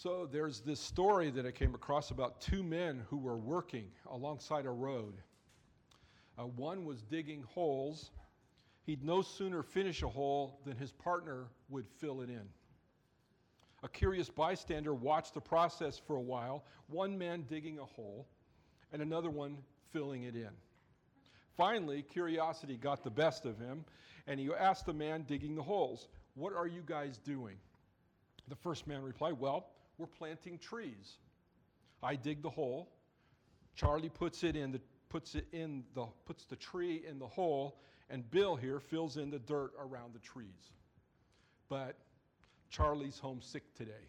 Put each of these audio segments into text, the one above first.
So there's this story that I came across about two men who were working alongside a road. One was digging holes. He'd no sooner finish a hole than his partner would fill it in. A curious bystander watched the process for a while, one man digging a hole and another one filling it in. Finally, curiosity got the best of him, and he asked the man digging the holes, "What are you guys doing?" The first man replied, "Well, we're planting trees. I dig the hole. Charlie puts the tree in the hole, and Bill here fills in the dirt around the trees. But Charlie's homesick today."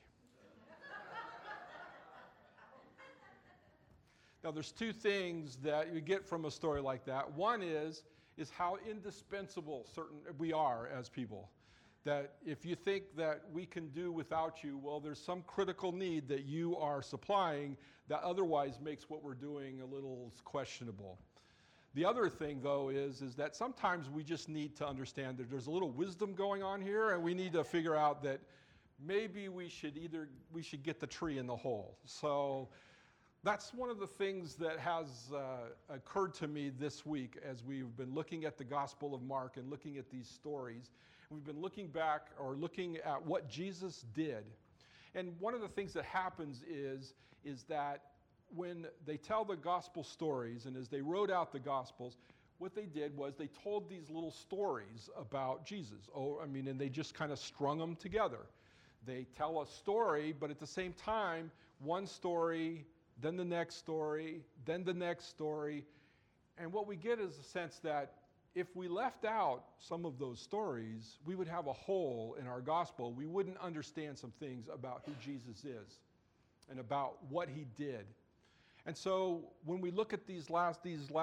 Now, there's two things that you get from a story like that. One is how indispensable we are as people. That if you think that we can do without you, well, there's some critical need that you are supplying that otherwise makes what we're doing a little questionable. The other thing, though, is that sometimes we just need to understand that there's a little wisdom going on here, and we need to figure out that maybe we should get the tree in the hole. So that's one of the things that has occurred to me this week as we've been looking at the Gospel of Mark and looking at these stories. We've been looking back or looking at what Jesus did. And one of the things that happens is that when they tell the gospel stories and as they wrote out the gospels, what they did was they told these little stories about Jesus. And they just kind of strung them together. They tell a story, but at the same time, one story, then the next story, then the next story. And what we get is a sense that if we left out some of those stories, we would have a hole in our gospel. We wouldn't understand some things about who Jesus is and about what he did. And so when we look at these last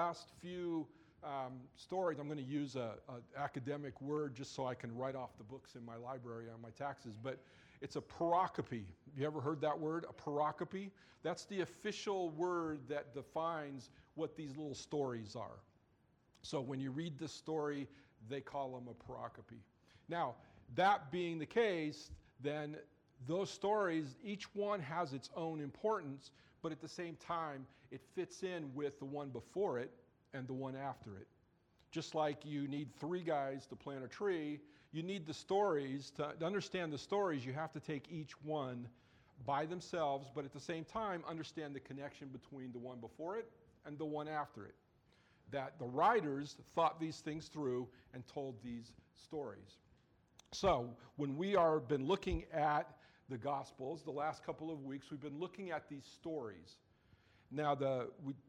few stories, I'm going to use an academic word just so I can write off the books in my library on my taxes, but it's a pericope. You ever heard that word, a pericope? That's the official word that defines what these little stories are. So when you read this story, they call them a pericope. Now, that being the case, then those stories, each one has its own importance, but at the same time, it fits in with the one before it and the one after it. Just like you need three guys to plant a tree, you need the stories. To understand the stories, you have to take each one by themselves, but at the same time, understand the connection between the one before it and the one after it. That the writers thought these things through and told these stories. So when we are been looking at the Gospels, the last couple of weeks, we've been looking at these stories. Now the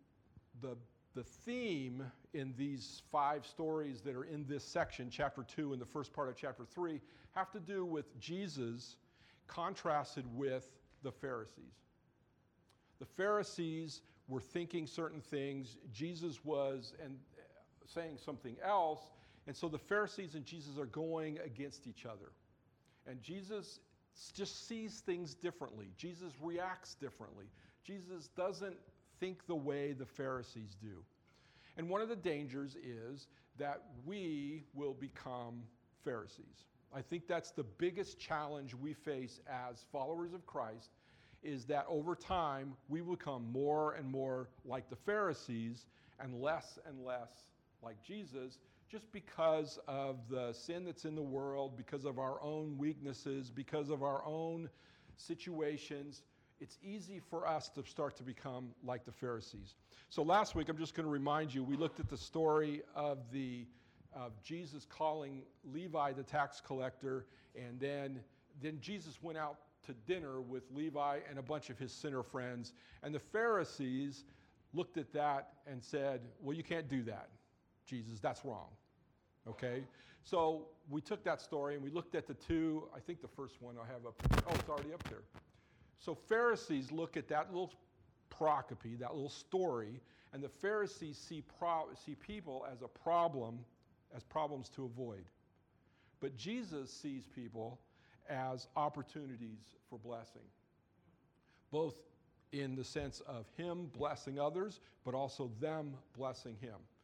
theme in these 5 stories that are in this section, chapter 2 and the first part of chapter 3, have to do with Jesus contrasted with the Pharisees. The Pharisees were thinking certain things, Jesus was saying something else, and so the Pharisees and Jesus are going against each other. And Jesus just sees things differently. Jesus reacts differently. Jesus doesn't think the way the Pharisees do. And one of the dangers is that we will become Pharisees. I think that's the biggest challenge we face as followers of Christ, is that over time we will become more and more like the Pharisees and less like Jesus, just because of the sin that's in the world, because of our own weaknesses, because of our own situations. It's easy for us to start to become like the Pharisees. So last week, I'm just going to remind you, we looked at the story of Jesus calling Levi the tax collector, and then Jesus went out to dinner with Levi and a bunch of his sinner friends. And the Pharisees looked at that and said, well, you can't do that, Jesus, that's wrong. Okay? So we took that story and we looked at the two, I think the first one I have up there. Oh, it's already up there. So Pharisees look at that little pericope, that little story, and the Pharisees see people as a problem, as problems to avoid. But Jesus sees people as opportunities for blessing, both in the sense of him blessing others, but also them blessing him.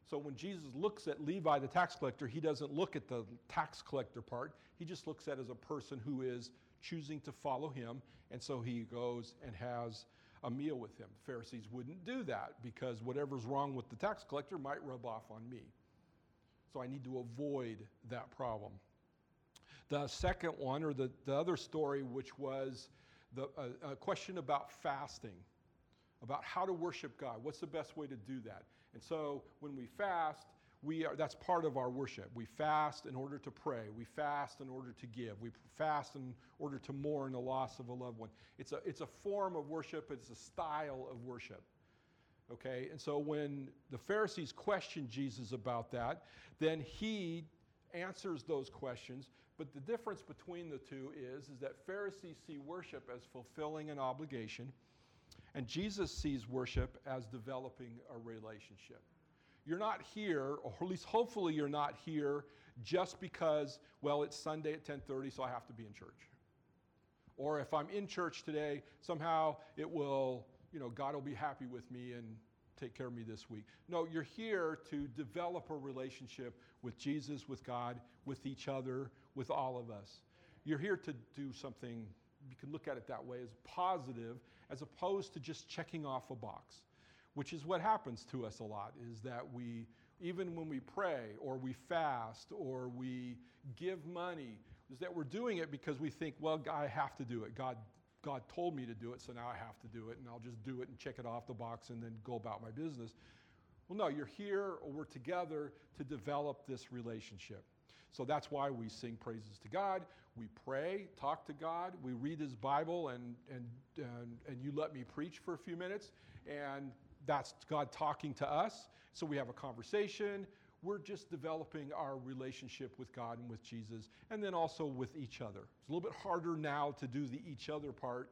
So when Jesus looks at Levi, the tax collector, he doesn't look at the tax collector part. He just looks at it as a person who is choosing to follow him. And so he goes and has a meal with him. The Pharisees wouldn't do that because whatever's wrong with the tax collector might rub off on me. So I need to avoid that problem. The second one, or the other story, which was a question about fasting, about how to worship God. What's the best way to do that? And so when we fast, that's part of our worship. We fast in order to pray. We fast in order to give. We fast in order to mourn the loss of a loved one. It's a form of worship. It's a style of worship. Okay? And so when the Pharisees questioned Jesus about that, then he answers those questions. But the difference between the two is that Pharisees see worship as fulfilling an obligation, and Jesus sees worship as developing a relationship. You're not here, or at least hopefully you're not here just because, well, it's Sunday at 10:30, so I have to be in church. Or if I'm in church today, somehow it will, God will be happy with me and take care of me this week. No, you're here to develop a relationship with Jesus, with God, with each other, with all of us. You're here to do something, you can look at it that way, as positive, as opposed to just checking off a box, which is what happens to us a lot, is that we, even when we pray or we fast or we give money, is that we're doing it because we think, well, I have to do it. God told me to do it, so now I have to do it, and I'll just do it and check it off the box and then go about my business. Well, no, you're here, or we're together to develop this relationship. So that's why we sing praises to God, we pray, talk to God, we read His Bible, and you let me preach for a few minutes, and that's God talking to us. So we have a conversation. We're just developing our relationship with God and with Jesus, and then also with each other. It's a little bit harder now to do the each other part,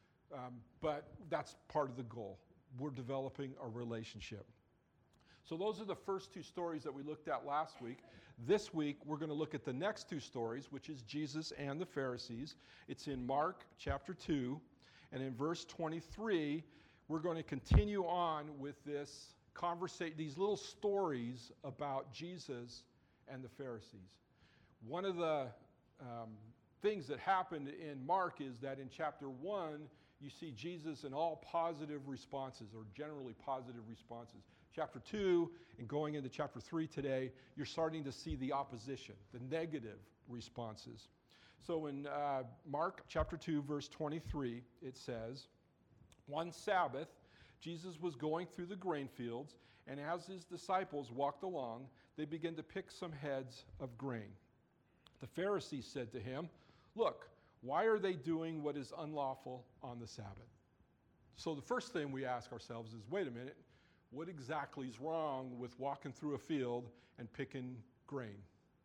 but that's part of the goal. We're developing a relationship. So those are the first two stories that we looked at last week. This week, we're going to look at the next two stories, which is Jesus and the Pharisees. It's in Mark chapter 2, and in verse 23, we're going to continue on with this conversation, these little stories about Jesus and the Pharisees. One of the things that happened in Mark is that in chapter 1, you see Jesus in all positive responses, or generally positive responses. Chapter 2, and going into chapter 3 today, you're starting to see the opposition, the negative responses. So in Mark chapter 2, verse 23, it says, "One Sabbath, Jesus was going through the grain fields, and as his disciples walked along, they began to pick some heads of grain. The Pharisees said to him, 'Look, why are they doing what is unlawful on the Sabbath?'" So the first thing we ask ourselves is, wait a minute, what exactly is wrong with walking through a field and picking grain?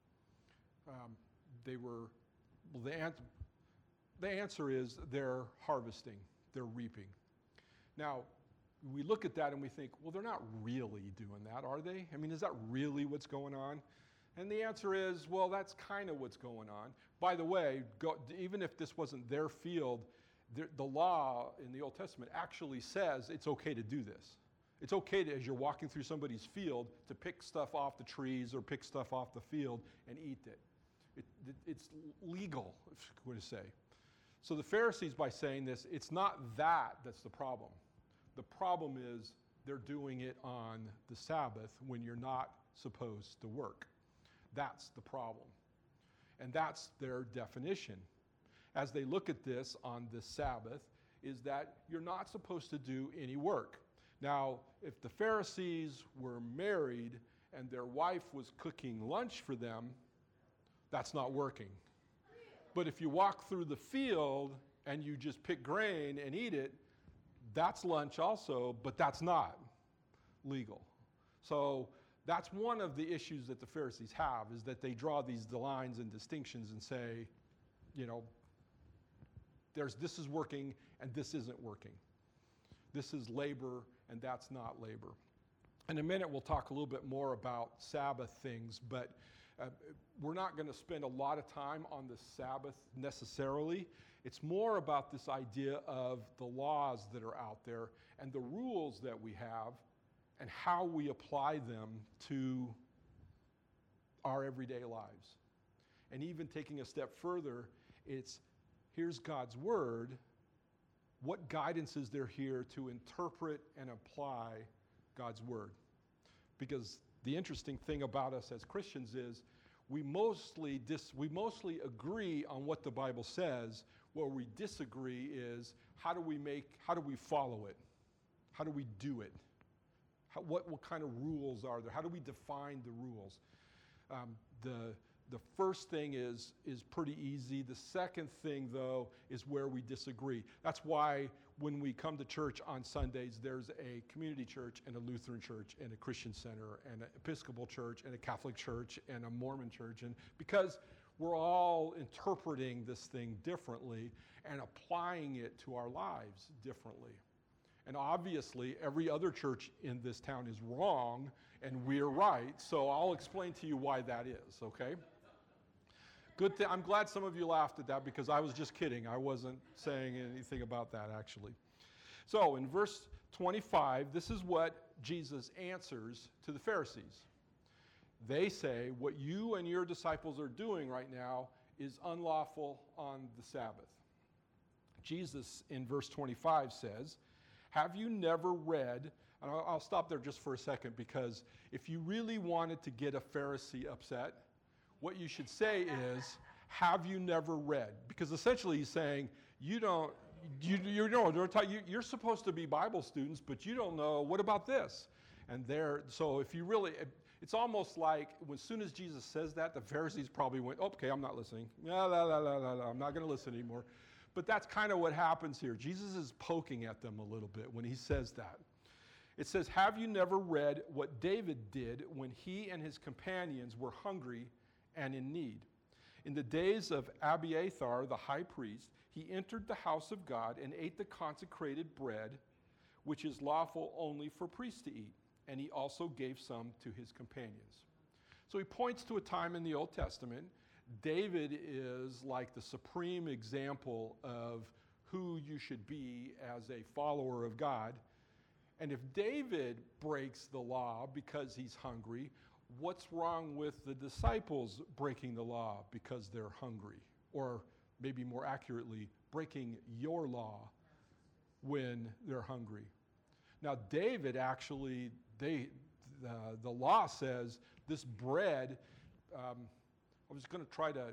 The answer is they're harvesting, they're reaping. Now, we look at that and we think, well, they're not really doing that, are they? I mean, is that really what's going on? And the answer is, well, that's kind of what's going on. By the way, even if this wasn't their field, the law in the Old Testament actually says it's okay to do this. It's okay to, as you're walking through somebody's field, to pick stuff off the trees or pick stuff off the field and eat it. It's legal, if you were to say. So the Pharisees, by saying this, it's not that's the problem. The problem is they're doing it on the Sabbath when you're not supposed to work. That's the problem. And that's their definition. As they look at this on the Sabbath, is that you're not supposed to do any work. Now, if the Pharisees were married and their wife was cooking lunch for them, that's not working. But if you walk through the field and you just pick grain and eat it, that's lunch also, but that's not legal. So that's one of the issues that the Pharisees have, is that they draw these lines and distinctions and say, this is working and this isn't working. This is labor and that's not labor. In a minute, we'll talk a little bit more about Sabbath things, but we're not going to spend a lot of time on the Sabbath necessarily. It's more about this idea of the laws that are out there and the rules that we have and how we apply them to our everyday lives. And even taking a step further, it's here's God's word. What guidance is there here to interpret and apply God's word? Because the interesting thing about us as Christians is we mostly agree on what the Bible says. Where we disagree is how do we follow it? How do we do it? What kind of rules are there? How do we define the rules? The first thing is pretty easy. The second thing, though, is where we disagree. That's why when we come to church on Sundays, there's a community church and a Lutheran church and a Christian center and an Episcopal church and a Catholic church and a Mormon church. And because we're all interpreting this thing differently and applying it to our lives differently. And obviously, every other church in this town is wrong and we're right. So I'll explain to you why that is, okay? Good thing. I'm glad some of you laughed at that because I was just kidding. I wasn't saying anything about that, actually. So in verse 25, this is what Jesus answers to the Pharisees. They say, what you and your disciples are doing right now is unlawful on the Sabbath. Jesus, in verse 25, says, have you never read, and I'll stop there just for a second, because if you really wanted to get a Pharisee upset, what you should say is, have you never read? Because essentially he's saying, you're supposed to be Bible students, but you don't know, what about this? And so if you really, it's almost like as soon as Jesus says that, the Pharisees probably went, okay, I'm not listening. I'm not going to listen anymore. But that's kind of what happens here. Jesus is poking at them a little bit when he says that. It says, have you never read what David did when he and his companions were hungry and in need? In the days of Abiathar, the high priest, he entered the house of God and ate the consecrated bread, which is lawful only for priests to eat. And he also gave some to his companions. So he points to a time in the Old Testament. David is like the supreme example of who you should be as a follower of God. And if David breaks the law because he's hungry, what's wrong with the disciples breaking the law because they're hungry? Or maybe more accurately, breaking your law when they're hungry. Now, David actually, the law says this bread, I was going to try to,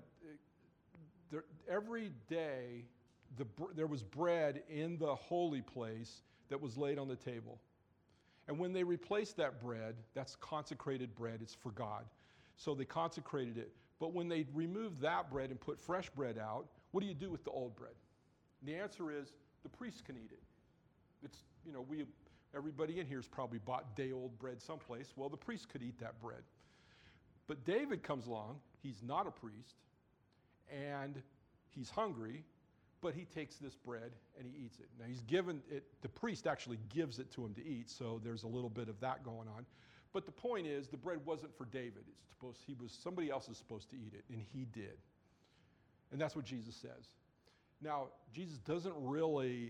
every day there was bread in the holy place that was laid on the table. And when they replaced that bread, that's consecrated bread, it's for God. So they consecrated it. But when they removed that bread and put fresh bread out, what do you do with the old bread? And the answer is the priests can eat it. It's, everybody in here has probably bought day-old bread someplace. Well, the priests could eat that bread. But David comes along, he's not a priest, and he's hungry, but he takes this bread and he eats it. Now he's given it, the priest actually gives it to him to eat, so there's a little bit of that going on. But the point is, the bread wasn't for David. Somebody else is supposed to eat it, and he did. And that's what Jesus says. Now, Jesus doesn't really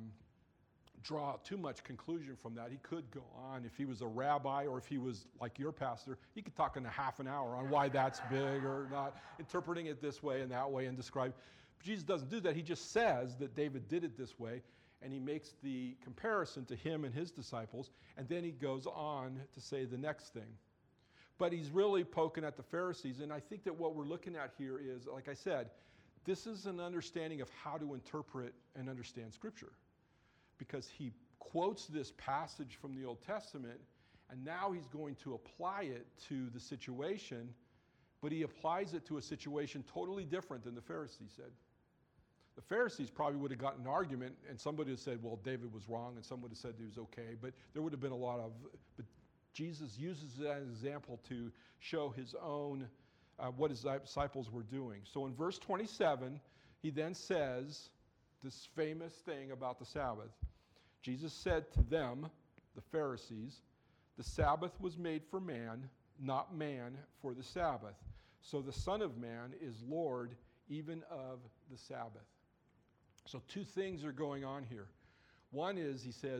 draw too much conclusion from that. He could go on. If he was a rabbi or if he was like your pastor, he could talk in a half an hour on why that's big or not, interpreting it this way and that way and describe. But Jesus doesn't do that. He just says that David did it this way, and he makes the comparison to him and his disciples, and then he goes on to say the next thing. But he's really poking at the Pharisees, and I think that what we're looking at here is, like I said, this is an understanding of how to interpret and understand Scripture. Because he quotes this passage from the Old Testament, and now he's going to apply it to the situation, but he applies it to a situation totally different than the Pharisees said. The Pharisees probably would have gotten an argument, and somebody would have said, well, David was wrong, and someone would have said he was okay, but there would have been a lot of, but Jesus uses that as an example to show his own, what his disciples were doing. So in verse 27, he then says this famous thing about the Sabbath. Jesus said to them, the Pharisees, the Sabbath was made for man, not man for the Sabbath. So the Son of Man is Lord even of the Sabbath. So two things are going on here. One is, he says,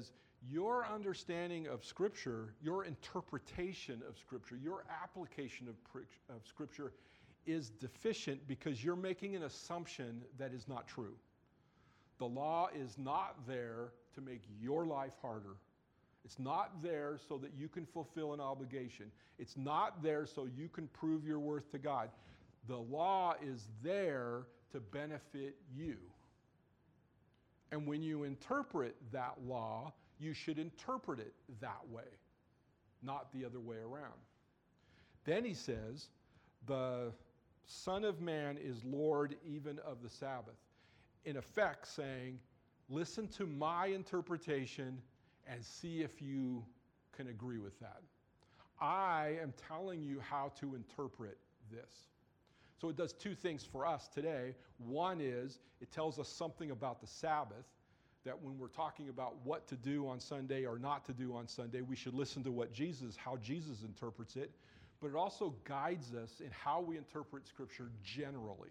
your understanding of Scripture, your interpretation of Scripture, your application of Scripture is deficient because you're making an assumption that is not true. The law is not there to make your life harder. It's not there so that you can fulfill an obligation. It's not there so you can prove your worth to God. The law is there to benefit you. And when you interpret that law, you should interpret it that way, not the other way around. Then he says, the Son of Man is Lord even of the Sabbath. In effect saying, listen to my interpretation and see if you can agree with that. I am telling you how to interpret this. So it does two things for us today. One is it tells us something about the Sabbath, that when we're talking about what to do on Sunday or not to do on Sunday, we should listen to how Jesus interprets it. But it also guides us in how we interpret Scripture generally.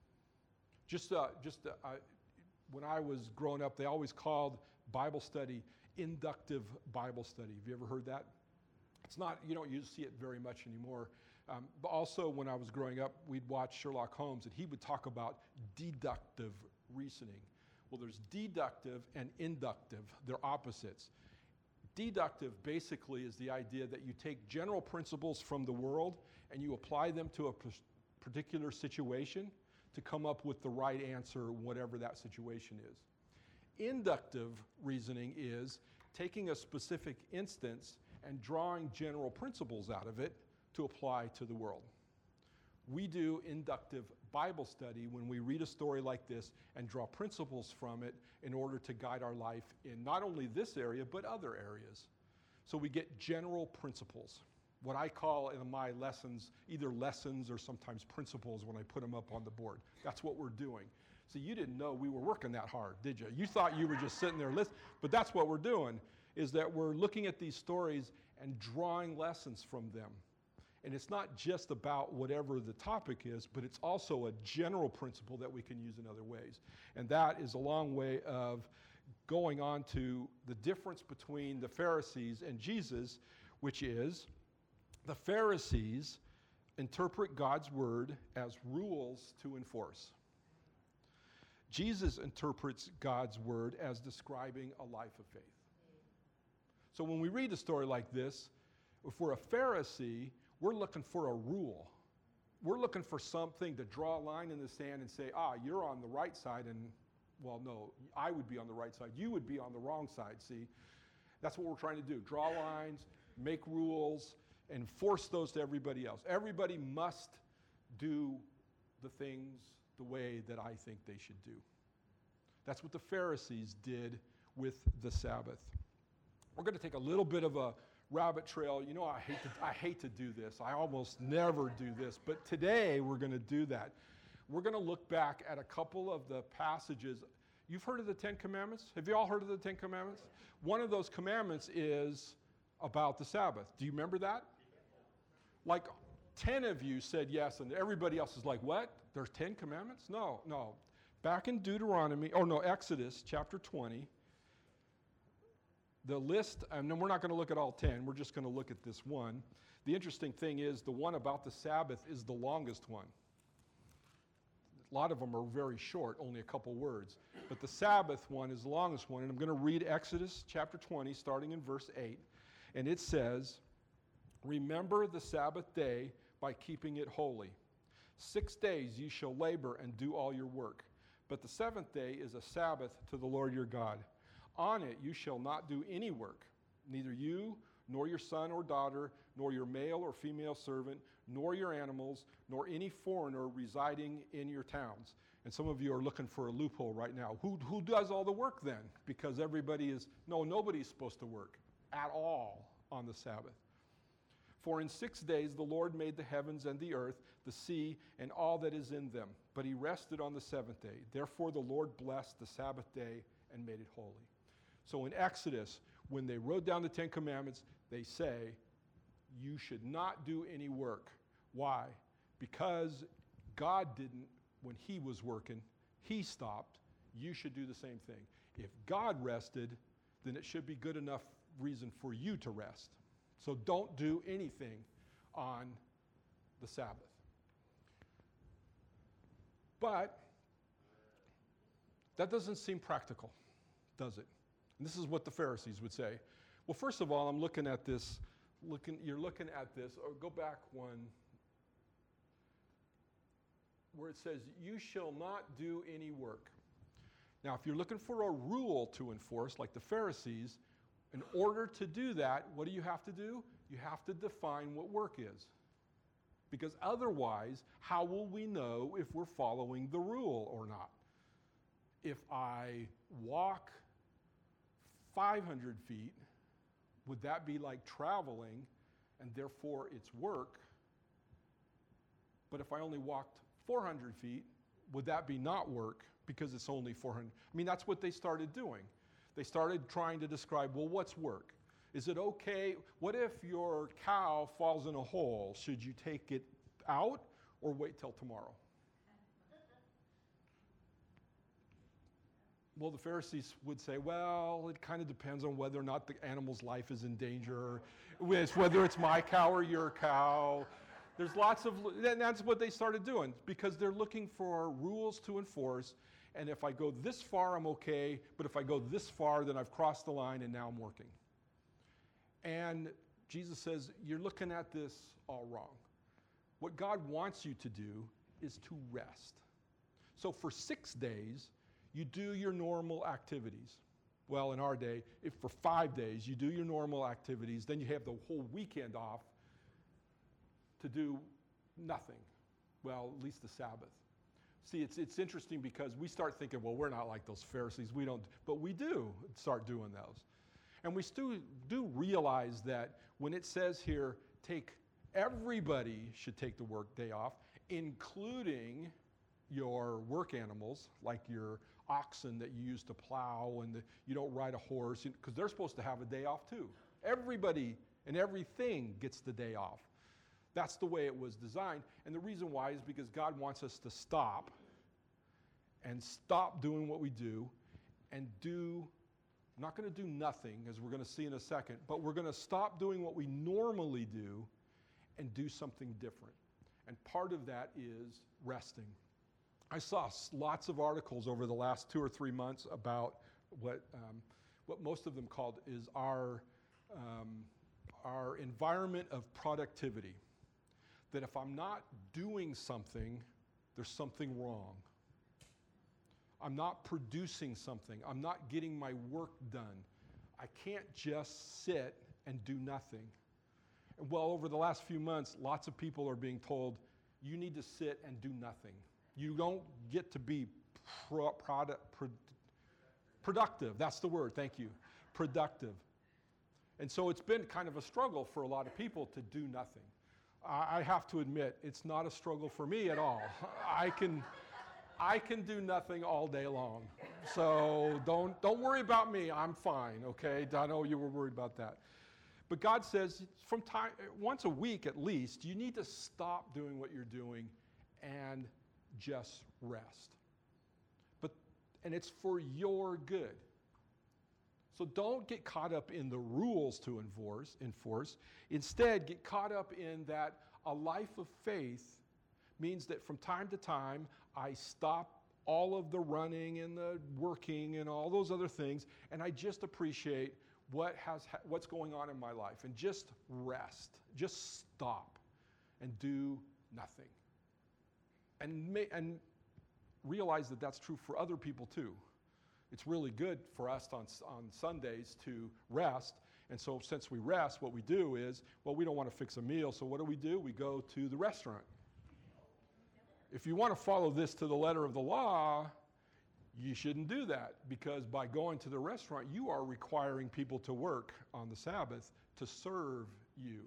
When I was growing up, they always called Bible study inductive Bible study. Have you ever heard that? It's not, you don't see it very much anymore. But also when I was growing up, we'd watch Sherlock Holmes and he would talk about deductive reasoning. Well, there's deductive and inductive. They're opposites. Deductive basically is the idea that you take general principles from the world and you apply them to a particular situation to come up with the right answer, whatever that situation is. Inductive reasoning is taking a specific instance and drawing general principles out of it to apply to the world. We do inductive Bible study when we read a story like this and draw principles from it in order to guide our life in not only this area, but other areas. So we get general principles. What I call in my lessons, either lessons or sometimes principles when I put them up on the board. That's what we're doing. So you didn't know we were working that hard, did you? You thought you were just sitting there listening, but that's what we're doing, is that we're looking at these stories and drawing lessons from them. And it's not just about whatever the topic is, but it's also a general principle that we can use in other ways. And that is a long way of going on to the difference between the Pharisees and Jesus, which is the Pharisees interpret God's word as rules to enforce. Jesus interprets God's word as describing a life of faith. So when we read a story like this, if we're a Pharisee, we're looking for a rule. We're looking for something to draw a line in the sand and say, you're on the right side, and, well, no, I would be on the right side. You would be on the wrong side, see? That's what we're trying to do. Draw lines, make rules, and force those to everybody else. Everybody must do the things the way that I think they should do. That's what the Pharisees did with the Sabbath. We're going to take a little bit of a rabbit trail. You know, I hate to do this. I almost never do this. But today we're going to do that. We're going to look back at a couple of the passages. You've heard of the Ten Commandments? Have you all heard of the Ten Commandments? One of those commandments is about the Sabbath. Do you remember that? Like 10 of you said yes, and everybody else is like, what? There's 10 commandments? No. Back in Exodus chapter 20, the list, and then we're not going to look at all 10, we're just going to look at this one. The interesting thing is the one about the Sabbath is the longest one. A lot of them are very short, only a couple words. But the Sabbath one is the longest one, and I'm going to read Exodus chapter 20, starting in verse 8. And it says, "Remember the Sabbath day by keeping it holy. 6 days you shall labor and do all your work. But the seventh day is a Sabbath to the Lord your God. On it you shall not do any work, neither you, nor your son or daughter, nor your male or female servant, nor your animals, nor any foreigner residing in your towns." And some of you are looking for a loophole right now. Who does all the work then? Because nobody's supposed to work at all on the Sabbath. "For in 6 days the Lord made the heavens and the earth, the sea, and all that is in them. But he rested on the seventh day. Therefore the Lord blessed the Sabbath day and made it holy." So in Exodus, when they wrote down the Ten Commandments, they say, you should not do any work. Why? Because God didn't, when he was working, he stopped. You should do the same thing. If God rested, then it should be good enough reason for you to rest. So don't do anything on the Sabbath. But that doesn't seem practical, does it? And this is what the Pharisees would say. Well, first of all, I'm looking at this. You're looking at this. Or go back one where it says, "You shall not do any work." Now, if you're looking for a rule to enforce, like the Pharisees, in order to do that, what do? You have to define what work is. Because otherwise, how will we know if we're following the rule or not? If I walk 500 feet, would that be like traveling, and therefore it's work? But if I only walked 400 feet, would that be not work because it's only 400? I mean, that's what they started doing. They started trying to describe, well, what's work? Is it okay? What if your cow falls in a hole? Should you take it out or wait till tomorrow? Well, the Pharisees would say, well, it kind of depends on whether or not the animal's life is in danger, whether it's my cow or your cow. There's lots of, and that's what they started doing because they're looking for rules to enforce. And if I go this far, I'm okay. But if I go this far, then I've crossed the line and now I'm working. And Jesus says, you're looking at this all wrong. What God wants you to do is to rest. So for 6 days, you do your normal activities. Well, in our day, if for 5 days you do your normal activities, then you have the whole weekend off to do nothing. Well, at least the Sabbath. See, it's interesting because we start thinking, well, we're not like those Pharisees. We don't, but we do start doing those. And we still do realize that when it says here, everybody should take the work day off, including your work animals, like your oxen that you use to plow and you don't ride a horse, because they're supposed to have a day off too. Everybody and everything gets the day off. That's the way it was designed. And the reason why is because God wants us to stop doing what we do and I'm not going to do nothing, as we're going to see in a second, but we're going to stop doing what we normally do and do something different. And part of that is resting. I saw lots of articles over the last 2 or 3 months about what most of them called is our environment of productivity. That if I'm not doing something, there's something wrong. I'm not producing something. I'm not getting my work done. I can't just sit and do nothing. Well, over the last few months, lots of people are being told, you need to sit and do nothing. You don't get to be productive. That's the word, thank you. Productive. And so it's been kind of a struggle for a lot of people to do nothing. I have to admit, it's not a struggle for me at all. I can do nothing all day long. So don't worry about me. I'm fine, okay? I know you were worried about that. But God says once a week at least, you need to stop doing what you're doing and just rest. And it's for your good. So don't get caught up in the rules to enforce. Instead, get caught up in that a life of faith means that from time to time, I stop all of the running and the working and all those other things, and I just appreciate what's going on in my life and just rest. Just stop and do nothing. And realize that that's true for other people too. It's really good for us on Sundays to rest. And so since we rest, what we do is, well, we don't want to fix a meal. So what do? We go to the restaurant. If you want to follow this to the letter of the law, you shouldn't do that. Because by going to the restaurant, you are requiring people to work on the Sabbath to serve you.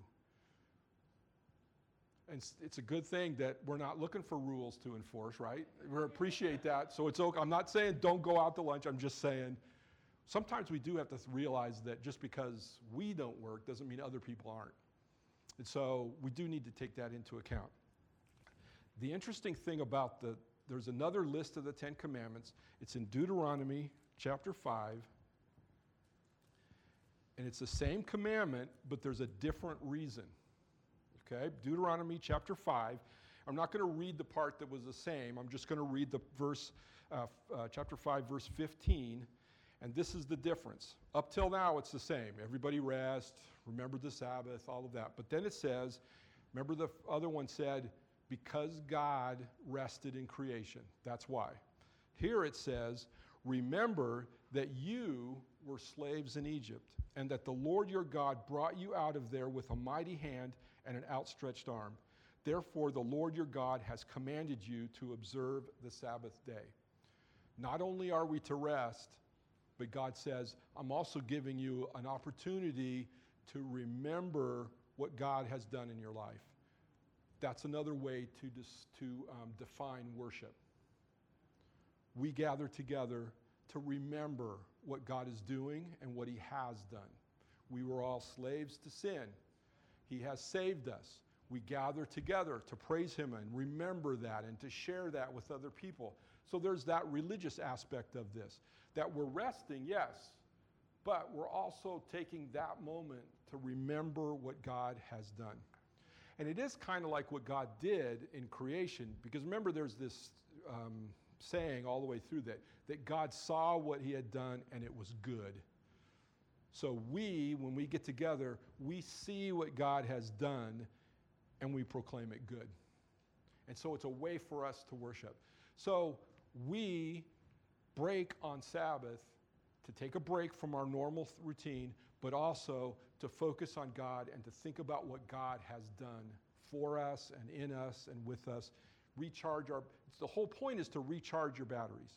And it's a good thing that we're not looking for rules to enforce, right? We appreciate that. So it's okay. I'm not saying don't go out to lunch. I'm just saying sometimes we do have to realize that just because we don't work doesn't mean other people aren't. And so we do need to take that into account. The interesting thing about there's another list of the 10 Commandments. It's in Deuteronomy chapter 5. And it's the same commandment, but there's a different reason. Okay? Deuteronomy chapter 5. I'm not going to read the part that was the same. I'm just going to read the verse, chapter 5, verse 15. And this is the difference. Up till now, it's the same. Everybody rest, remember the Sabbath, all of that. But then it says, remember the other one said, because God rested in creation. That's why. Here it says, remember that you were slaves in Egypt, and that the Lord your God brought you out of there with a mighty hand and an outstretched arm. Therefore, the Lord your God has commanded you to observe the Sabbath day. Not only are we to rest, but God says, I'm also giving you an opportunity to remember what God has done in your life. That's another way to define worship. We gather together to remember what God is doing and what he has done. We were all slaves to sin. He has saved us. We gather together to praise him and remember that and to share that with other people. So there's that religious aspect of this, that we're resting, yes, but we're also taking that moment to remember what God has done. And it is kind of like what God did in creation, because remember there's this saying all the way through that God saw what he had done and it was good. So when we get together, we see what God has done and we proclaim it good. And so it's a way for us to worship. So we break on Sabbath to take a break from our normal routine, but also to focus on God and to think about what God has done for us and in us and with us. The whole point is to recharge your batteries.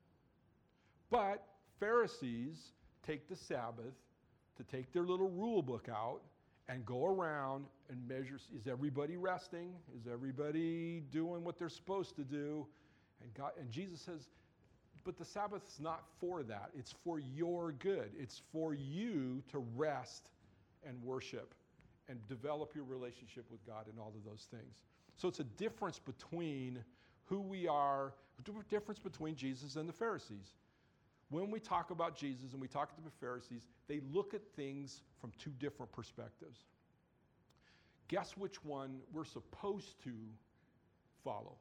But Pharisees take the Sabbath to take their little rule book out and go around and measure, is everybody resting? Is everybody doing what they're supposed to do? And Jesus says, but the Sabbath is not for that. It's for your good. It's for you to rest and worship and develop your relationship with God and all of those things. So it's a difference between who we are, a difference between Jesus and the Pharisees. When we talk about Jesus and we talk to the Pharisees, they look at things from two different perspectives. Guess which one we're supposed to follow?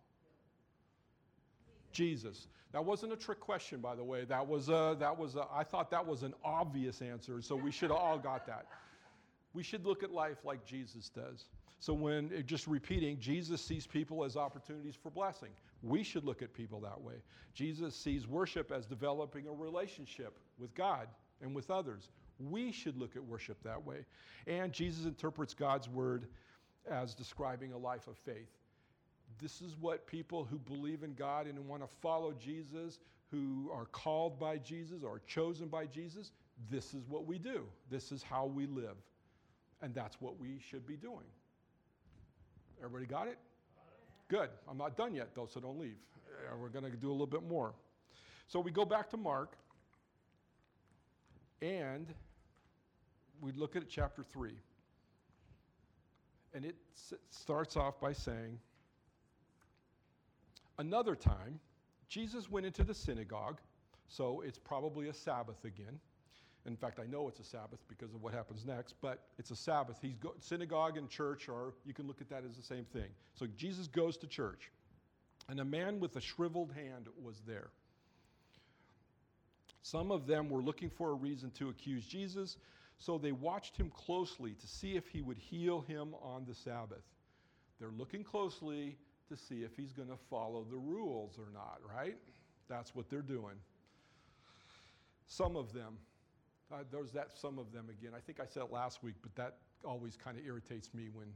Jesus. That wasn't a trick question, by the way. I thought that was an obvious answer, so we should have all got that. We should look at life like Jesus does. So just repeating, Jesus sees people as opportunities for blessing. We should look at people that way. Jesus sees worship as developing a relationship with God and with others. We should look at worship that way. And Jesus interprets God's word as describing a life of faith. This is what people who believe in God and want to follow Jesus, who are called by Jesus or chosen by Jesus, this is what we do. This is how we live. And that's what we should be doing. Everybody got it? Good. I'm not done yet, though, so don't leave. We're going to do a little bit more. So we go back to Mark, and we look at chapter 3. And it starts off by saying, another time, Jesus went into the synagogue, so it's probably a Sabbath again. In fact, I know it's a Sabbath because of what happens next, but it's a Sabbath. Synagogue and church, or you can look at that as the same thing. So Jesus goes to church, and a man with a shriveled hand was there. Some of them were looking for a reason to accuse Jesus, so they watched him closely to see if he would heal him on the Sabbath. They're looking closely to see if he's going to follow the rules or not, right? That's what they're doing. Some of them. There's that some of them again. I think I said it last week, but that always kind of irritates me when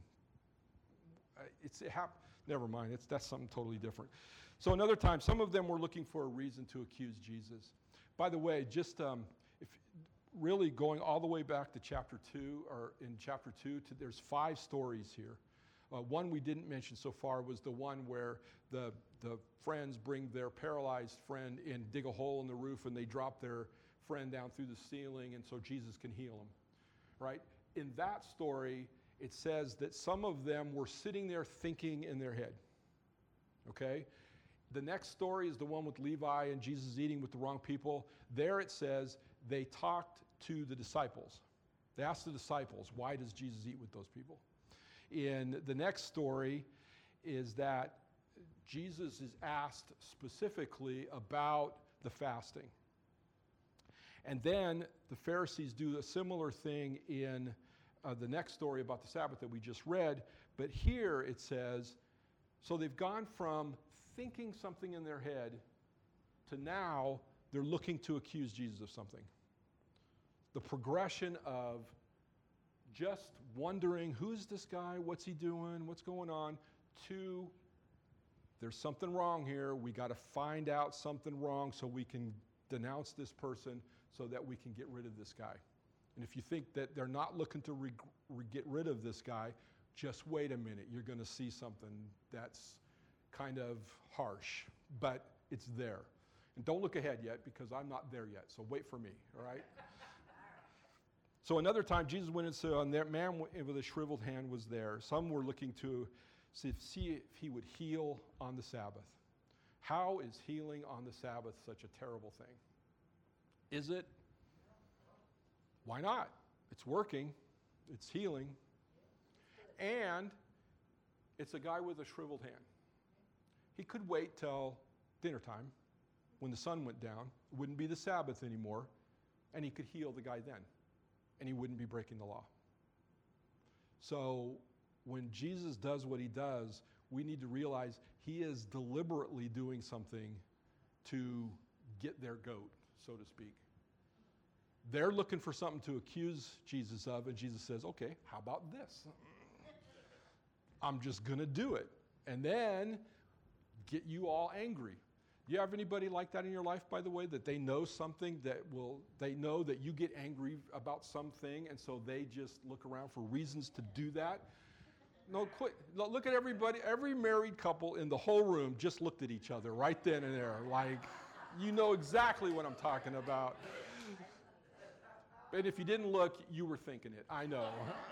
never mind. That's something totally different. So another time, some of them were looking for a reason to accuse Jesus. By the way, just if really going all the way back to chapter 2, or in chapter 2, there's 5 stories here. One we didn't mention so far was the one where the friends bring their paralyzed friend in, dig a hole in the roof, and they drop their friend down through the ceiling, and so Jesus can heal him, right? In that story, it says that some of them were sitting there thinking in their head, okay? The next story is the one with Levi and Jesus eating with the wrong people. There it says they talked to the disciples. They asked the disciples, why does Jesus eat with those people? In the next story is that Jesus is asked specifically about the fasting. And then the Pharisees do a similar thing in the next story about the Sabbath that we just read. But here it says, so they've gone from thinking something in their head to now they're looking to accuse Jesus of something. The progression of just wondering, who's this guy? What's he doing? What's going on? To, there's something wrong here. We got to find out something wrong so we can denounce this person so that we can get rid of this guy. And if you think that they're not looking to get rid of this guy, just wait a minute. You're going to see something that's kind of harsh, but it's there. And don't look ahead yet because I'm not there yet, so wait for me, all right? So another time, Jesus went and saw, and that man with a shriveled hand was there. Some were looking to see if he would heal on the Sabbath. How is healing on the Sabbath such a terrible thing? Is it? Why not? It's working. It's healing. And it's a guy with a shriveled hand. He could wait till dinner time when the sun went down. It wouldn't be the Sabbath anymore. And he could heal the guy then. And he wouldn't be breaking the law. So when Jesus does what he does, we need to realize he is deliberately doing something to get their goat, so to speak. They're looking for something to accuse Jesus of, and Jesus says, okay, how about this? I'm just going to do it. And then get you all angry. Do you have anybody like that in your life, by the way, that they know something they know that you get angry about something, and so they just look around for reasons to do that? No, quick. Look at everybody. Every married couple in the whole room just looked at each other right then and there. Like, you know exactly what I'm talking about. And if you didn't look, you were thinking it. I know.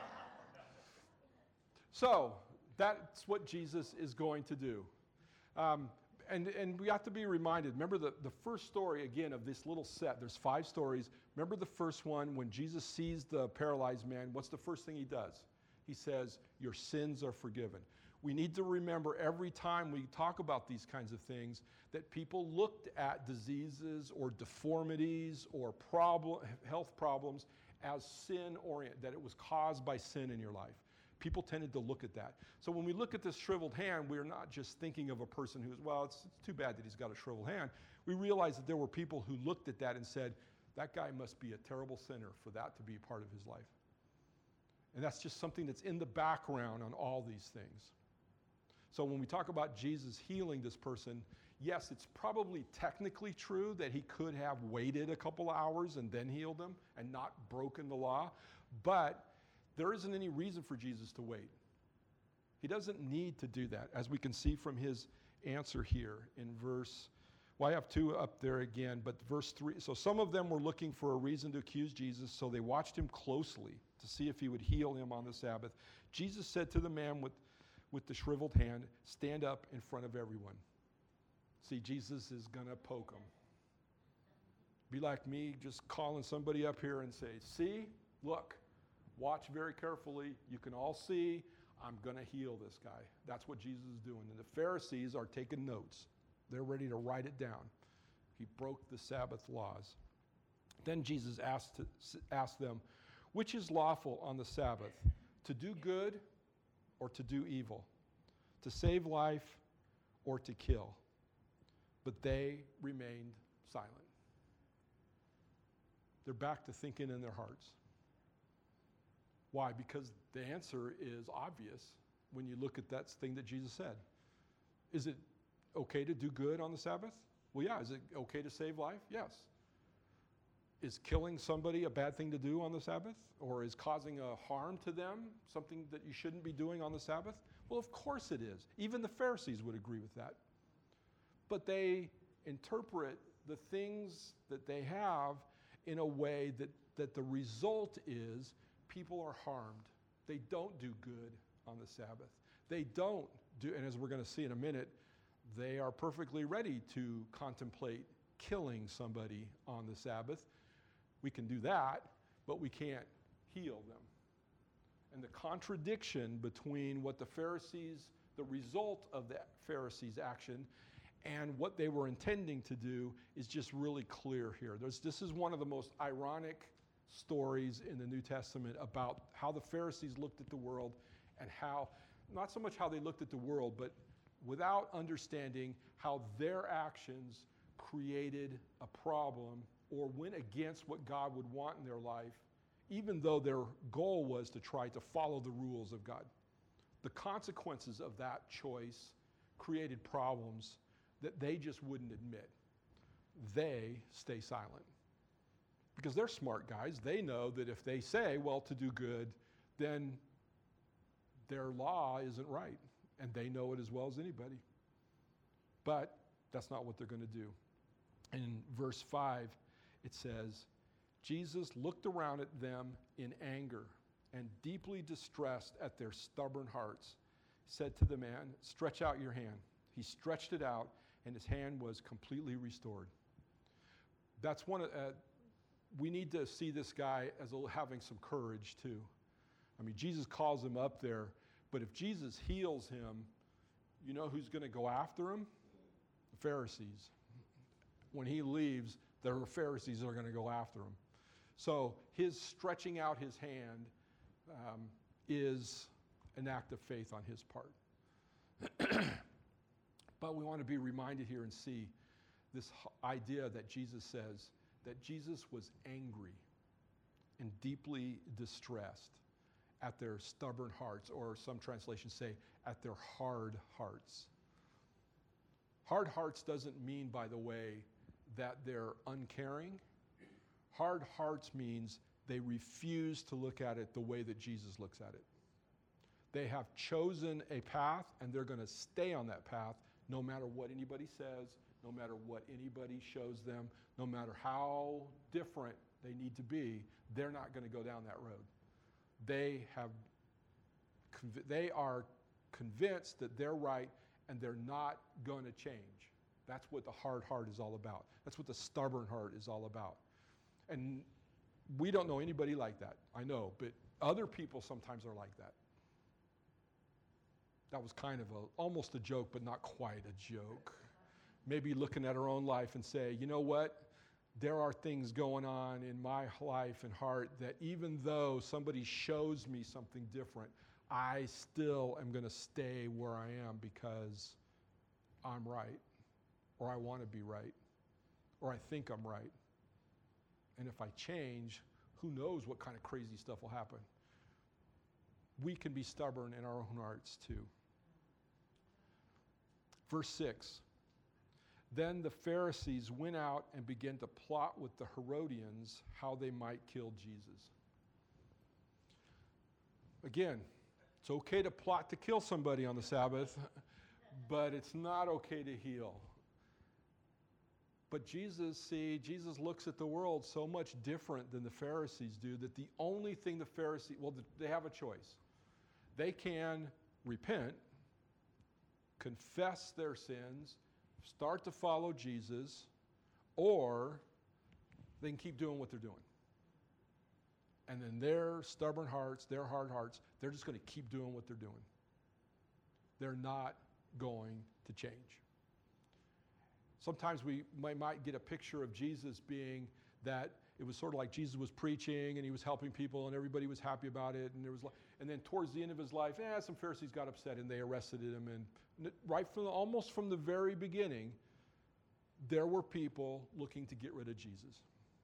So, that's what Jesus is going to do. And we have to be reminded, remember the first story, again, of this little set. There's 5 stories. Remember the first one, when Jesus sees the paralyzed man, what's the first thing he does? He says, your sins are forgiven. We need to remember every time we talk about these kinds of things that people looked at diseases or deformities or health problems as sin-oriented, that it was caused by sin in your life. People tended to look at that. So when we look at this shriveled hand, we're not just thinking of a person who's, well, it's too bad that he's got a shriveled hand. We realize that there were people who looked at that and said, that guy must be a terrible sinner for that to be a part of his life. And that's just something that's in the background on all these things. So when we talk about Jesus healing this person, yes, it's probably technically true that he could have waited a couple hours and then healed them and not broken the law, but there isn't any reason for Jesus to wait. He doesn't need to do that, as we can see from his answer here in I have 2 up there again, but verse 3. So some of them were looking for a reason to accuse Jesus, so they watched him closely to see if he would heal him on the Sabbath. Jesus said to the man with the shriveled hand, stand up in front of everyone. See, Jesus is going to poke him. Be like me, just calling somebody up here and say, see, look, watch very carefully. You can all see, I'm going to heal this guy. That's what Jesus is doing. And the Pharisees are taking notes. They're ready to write it down. He broke the Sabbath laws. Then Jesus asked them, which is lawful on the Sabbath, to do good or to do evil, to save life or to kill? But they remained silent. They're back to thinking in their hearts. Why? Because the answer is obvious when you look at that thing that Jesus said. Is it okay to do good on the Sabbath? Well, yeah. Is it okay to save life? Yes. Is killing somebody a bad thing to do on the Sabbath? Or is causing a harm to them something that you shouldn't be doing on the Sabbath? Well, of course it is. Even the Pharisees would agree with that. But they interpret the things that they have in a way that the result is people are harmed. They don't do good on the Sabbath. They don't do, and as we're going to see in a minute, they are perfectly ready to contemplate killing somebody on the Sabbath. We can do that, but we can't heal them. And the contradiction between what the Pharisees, the result of the Pharisees' action, and what they were intending to do is just really clear here. This is one of the most ironic stories in the New Testament about how the Pharisees looked at the world and how, not so much how they looked at the world, but without understanding how their actions created a problem or went against what God would want in their life, even though their goal was to try to follow the rules of God. The consequences of that choice created problems that they just wouldn't admit. They stay silent. Because they're smart guys. They know that if they say, well, to do good, then their law isn't right. And they know it as well as anybody. But that's not what they're going to do. In verse 5, it says, Jesus looked around at them in anger and deeply distressed at their stubborn hearts, said to the man, stretch out your hand. He stretched it out, and his hand was completely restored. That's one of, we need to see this guy as having some courage too. I mean, Jesus calls him up there, but if Jesus heals him, you know who's going to go after him? The Pharisees. When he leaves, the Pharisees are going to go after him. So his stretching out his hand is an act of faith on his part. But we want to be reminded here and see this idea that Jesus says that Jesus was angry and deeply distressed at their stubborn hearts, or some translations say at their hard hearts. Hard hearts doesn't mean, by the way, that they're uncaring. Hard hearts means they refuse to look at it the way that Jesus looks at it. They have chosen a path, and they're going to stay on that path no matter what anybody says, no matter what anybody shows them, no matter how different they need to be, they're not going to go down that road. They are convinced that they're right, and they're not going to change. That's what the hard heart is all about. That's what the stubborn heart is all about. And we don't know anybody like that, I know, but other people sometimes are like that. That was kind of almost a joke, but not quite a joke. Maybe looking at our own life and say, you know what? There are things going on in my life and heart that even though somebody shows me something different, I still am going to stay where I am because I'm right, or I want to be right, or I think I'm right. And if I change, who knows what kind of crazy stuff will happen. We can be stubborn in our own hearts too. Verse 6, then the Pharisees went out and began to plot with the Herodians how they might kill Jesus. Again, it's okay to plot to kill somebody on the Sabbath, but it's not okay to heal. But Jesus looks at the world so much different than the Pharisees do that the only thing the Pharisees, they have a choice. They can repent, confess their sins, start to follow Jesus, or they can keep doing what they're doing. And then their stubborn hearts, their hard hearts, they're just going to keep doing what they're doing. They're not going to change. Sometimes we might get a picture of Jesus being that it was sort of like Jesus was preaching and he was helping people and everybody was happy about it. And then towards the end of his life, some Pharisees got upset and they arrested him. And almost from the very beginning, there were people looking to get rid of Jesus.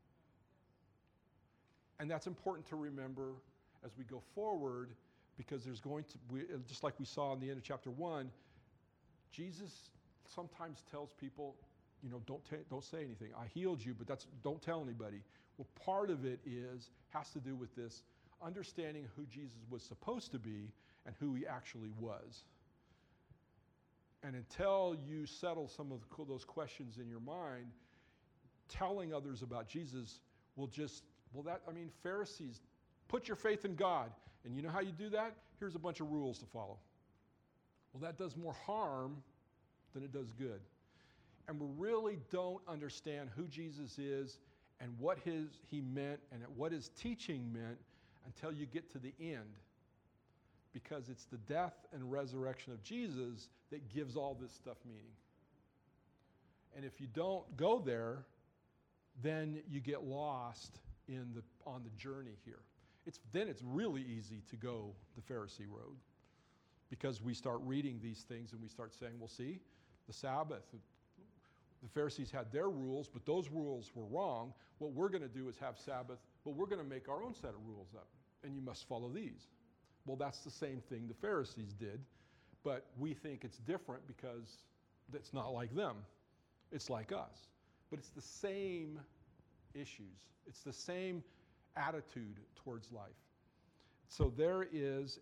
And that's important to remember as we go forward, because there's going to be, just like we saw in the end of chapter 1, Jesus sometimes tells people, don't say anything. I healed you, but don't tell anybody. Well, part of it has to do with this understanding who Jesus was supposed to be and who he actually was. And until you settle some of those questions in your mind, telling others about Jesus Pharisees, put your faith in God. And you know how you do that? Here's a bunch of rules to follow. Well, that does more harm than it does good. And we really don't understand who Jesus is and what he meant and what his teaching meant until you get to the end, because it's the death and resurrection of Jesus that gives all this stuff meaning. And if you don't go there, then you get lost on the journey here. Then it's really easy to go the Pharisee road, because we start reading these things and we start saying, well, see, the Sabbath, the Pharisees had their rules, but those rules were wrong. What we're going to do is have Sabbath, but we're going to make our own set of rules up, and you must follow these. Well, that's the same thing the Pharisees did, but we think it's different because it's not like them. It's like us. But it's the same issues. It's the same attitude towards life. So there is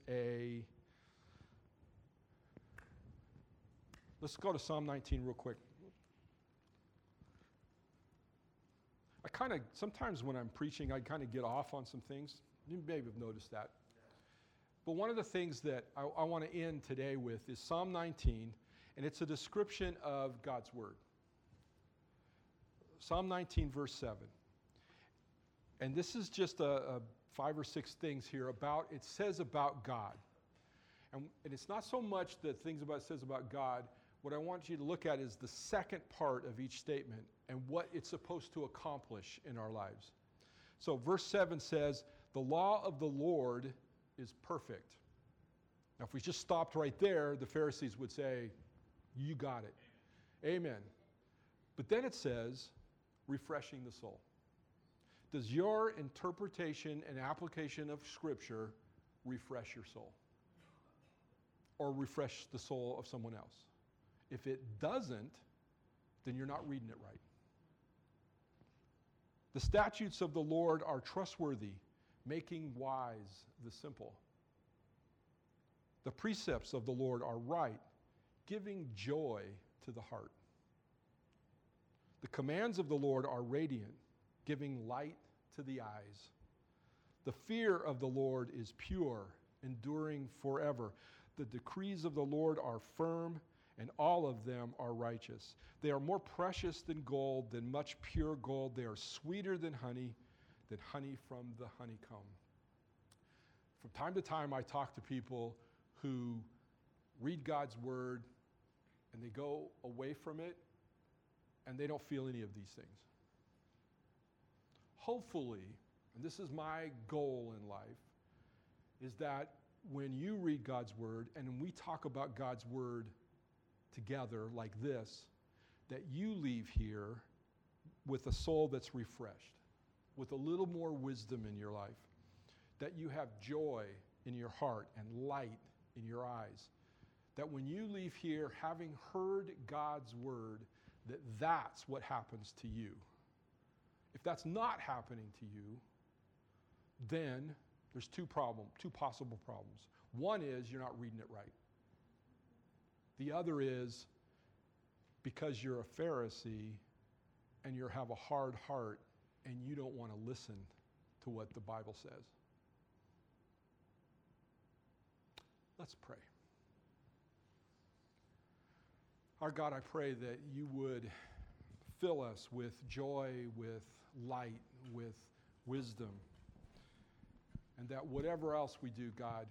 let's go to Psalm 19 real quick. Sometimes when I'm preaching, I kind of get off on some things. You may have noticed that. But one of the things that I want to end today with is Psalm 19, and it's a description of God's Word. Psalm 19, verse 7. And this is just a 5 or 6 things here it says about God. And it's not so much the things it says about God. What I want you to look at is the second part of each statement and what it's supposed to accomplish in our lives. So verse 7 says, the law of the Lord is perfect. Now, if we just stopped right there, the Pharisees would say, you got it. Amen. But then it says, refreshing the soul. Does your interpretation and application of Scripture refresh your soul? Or refresh the soul of someone else? If it doesn't, then you're not reading it right. The statutes of the Lord are trustworthy, making wise the simple. The precepts of the Lord are right, giving joy to the heart. The commands of the Lord are radiant, giving light to the eyes. The fear of the Lord is pure, enduring forever. The decrees of the Lord are firm, and all of them are righteous. They are more precious than gold, than much pure gold. They are sweeter than honey from the honeycomb. From time to time, I talk to people who read God's Word, and they go away from it, and they don't feel any of these things. Hopefully, and this is my goal in life, is that when you read God's Word, and when we talk about God's Word together like this, that you leave here with a soul that's refreshed, with a little more wisdom in your life, that you have joy in your heart and light in your eyes, that when you leave here having heard God's Word, that's what happens to you. If that's not happening to you, then there's two possible problems. One is you're not reading it right. The other is because you're a Pharisee and you have a hard heart and you don't want to listen to what the Bible says. Let's pray. Our God, I pray that you would fill us with joy, with light, with wisdom, and that whatever else we do, God,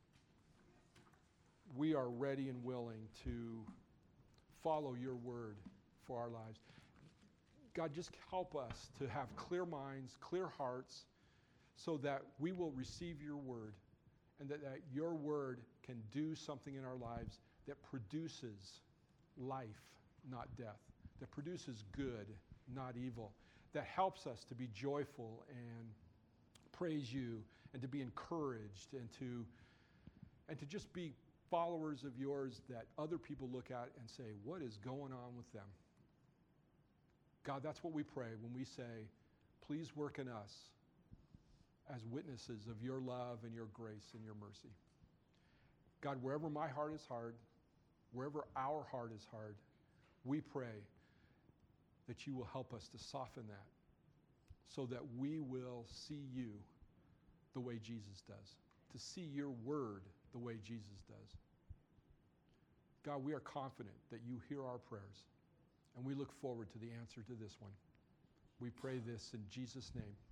we are ready and willing to follow your word for our lives. God, just help us to have clear minds, clear hearts, so that we will receive your word, and that your word can do something in our lives that produces life, not death, that produces good, not evil, that helps us to be joyful and praise you and to be encouraged and to just be followers of yours that other people look at and say, what is going on with them? God, that's what we pray when we say, please work in us as witnesses of your love and your grace and your mercy. God, wherever my heart is hard, wherever our heart is hard, we pray that you will help us to soften that so that we will see you the way Jesus does, to see your word the way Jesus does. God, we are confident that you hear our prayers, and we look forward to the answer to this one. We pray this in Jesus' name.